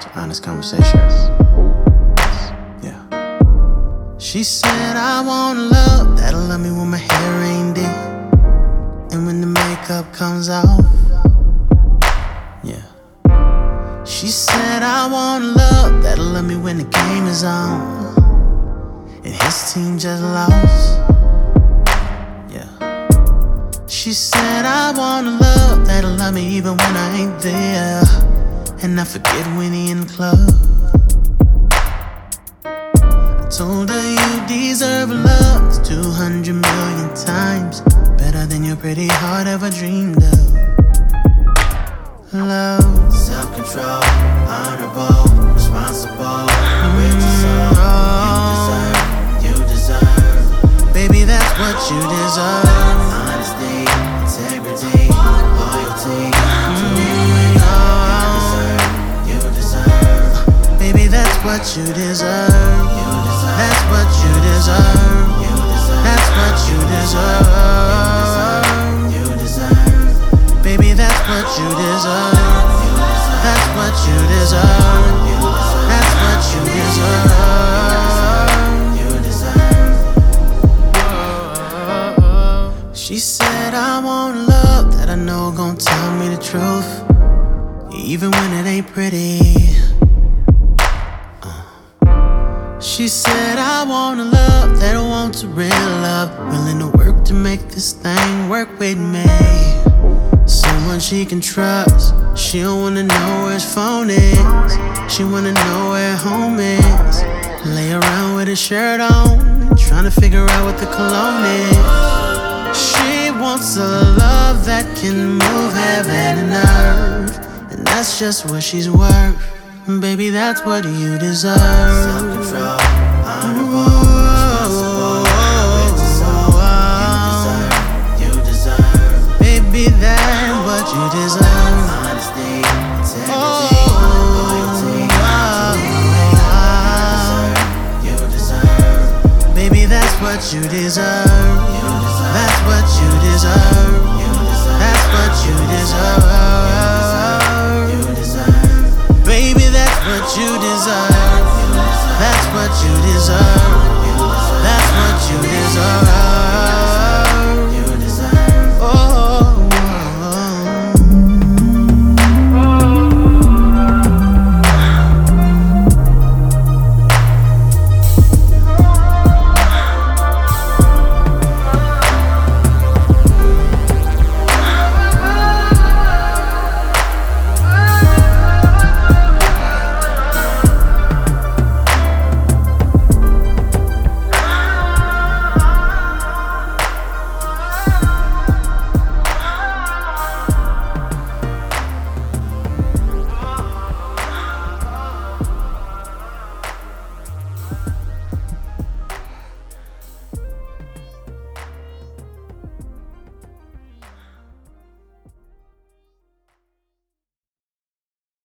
honest conversation. Yeah. She said, I want love that'll love me when my hair ain't did and when the makeup comes off. Yeah. She said, I want love that'll love me when the game is on and his team just lost. Yeah. She said, I want a love that'll love me even when I ain't there, and I forget when he in the club. I told her you deserve love that's 200 million times better than your pretty heart ever dreamed of. Love, self-control, honorable, responsible, with your soul. You deserve. Baby, that's what you deserve. Honesty, integrity, loyalty. You deserve. Baby, that's what you deserve. That's what you deserve. That's what you deserve. Baby, that's what you deserve. That's what you deserve. That's what you deserve. She said, I want love that I know gon' tell me the truth, even when it ain't pretty. She said, I want a love that wants a real love, willing to work to make this thing work with me. Someone she can trust. She don't wanna know where his phone is. She wanna know where home is. Lay around with a shirt on, trying to figure out what the cologne is. She wants a love that can move heaven and earth, and that's just what she's worth. Baby, that's what you deserve. Self-control, honorable, responsible, with your soul. You deserve. Baby, that's what you deserve. Honesty, integrity, loyalty. You deserve. Baby, that's what you deserve. That's what you deserve. That's what you deserve. Baby, that's what you deserve. That's what you deserve. That's what you deserve.